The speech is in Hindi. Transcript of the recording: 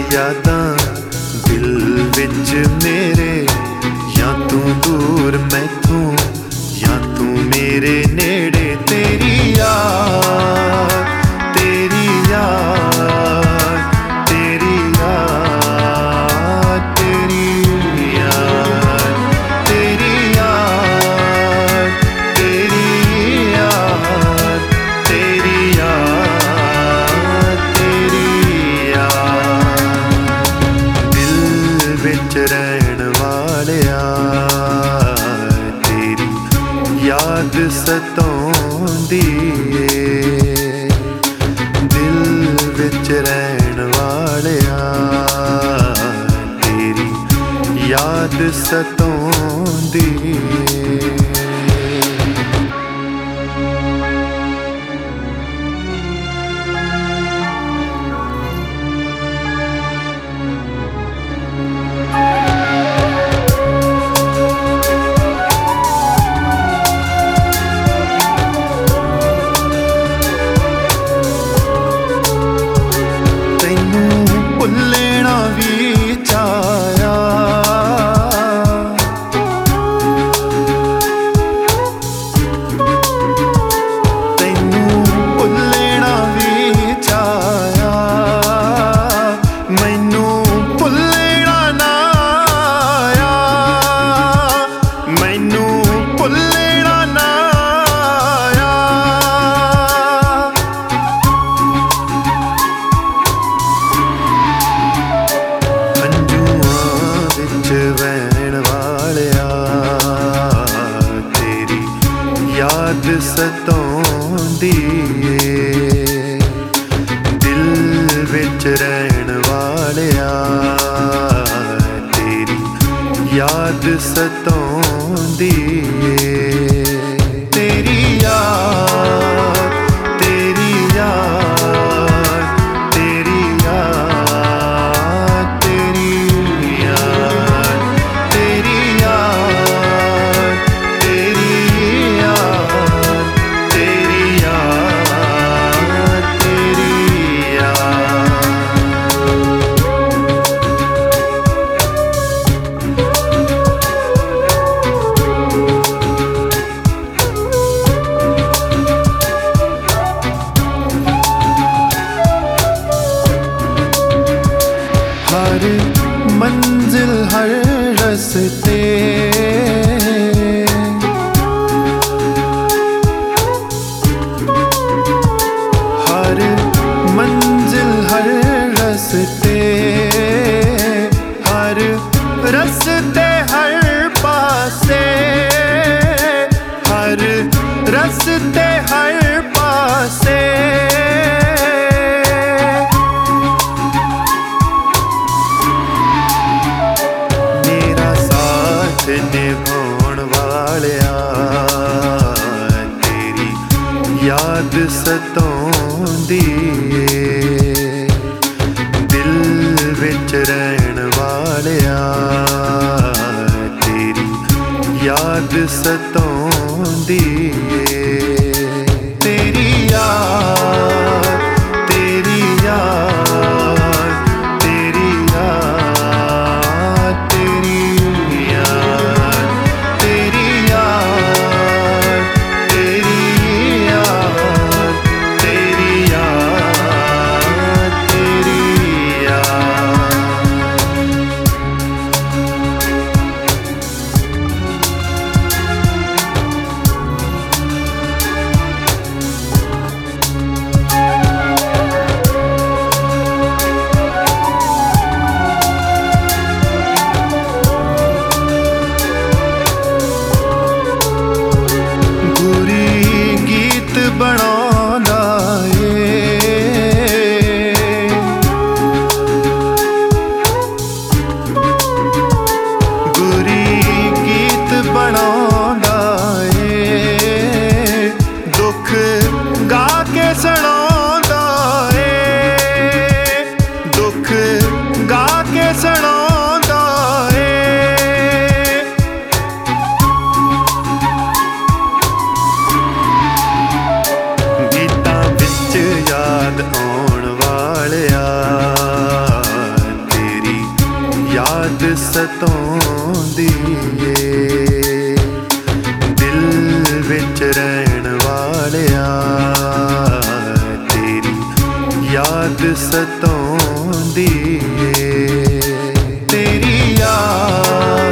यादां दिल विच मेरे, या तू दूर मैथों या तू मेरे नेड़े। तेरी याद तेरी याद तेरी याद तेरी याद तेरी याद तेरी याद तेरी याद तेरी याद। दिल विच रहण वालिया तेरी याद सताउंदी ए। दिल विच रहण वालिया तेरी याद सताउंदी ए। भुल्लना भी चाया, तैनू भुल्लना भी चाया, मैनू भुल्लना ना आया, मैनू भुल्लना ना आया। वहण वालिया तेरी याद सताउंदी ए। दिल विच रहण वालिया तेरी याद सताउंदी ए। तेरी याद तेरी याद तेरी याद तेरी याद तेरी याद तेरी याद तेरी याद तेरी याद। हर मंजिल हर रस्ते, हर मंजिल हर रस्ते, हर रस्ते हर पासे, हर रस्ते हर पासे। निभाउण वालिया तेरी याद सताउंदी ए। दिल विच रहण वालिया तेरी याद सताउंदी ए। तेरी याद तेरी याद तेरी याद तेरी याद तेरी याद तेरी याद तेरी याद तेरी याद। ਸਤਾਉਂਦੀ ਏ। ਦਿਲ ਵਿੱਚ ਰਹਿਣ ਵਾਲਿਆ ਤੇਰੀ ਯਾਦ ਸਤਾਉਂਦੀ ਏ। ਤੇਰੀ ਯਾਦ